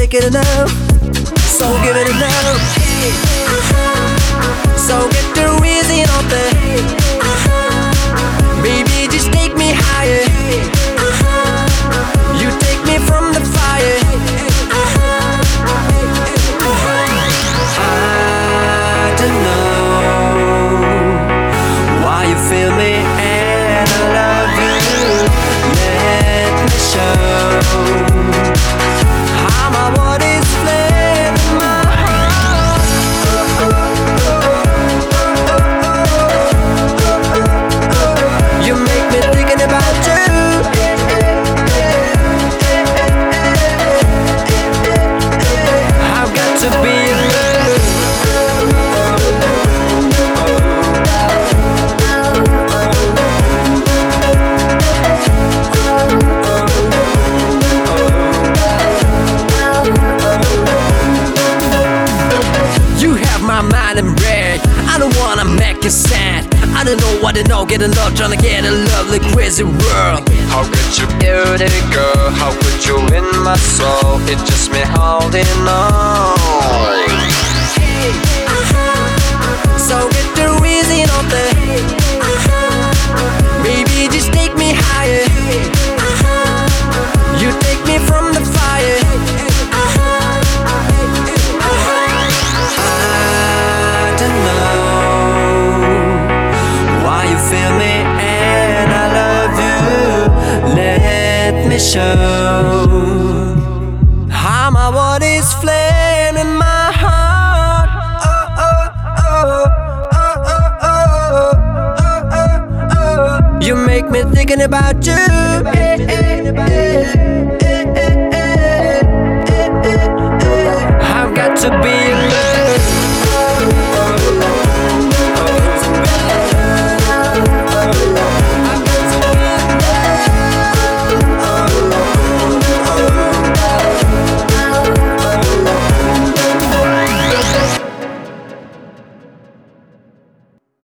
take it enough. So give it enough. So get the reason on there. Baby, just take me higher. You take me from the fire. I don't know why you feel me and I love you. Let me show how my world is flaming my heart. You make me thinking about you. I've got to be in love. You have my mind and brain. I don't wanna make you sad. I don't know what to know, getting love, trying to get a lovely crazy world. How could you, beauty girl? How could you win my soul? It's just me holding on. So get the reason on there. Baby, just take me higher. You take me from the fire. I don't know why you feel me and I love you. Let me show how my world is flaming my heart. Oh, oh, oh, oh, oh, oh, oh, oh. You make me thinking about you.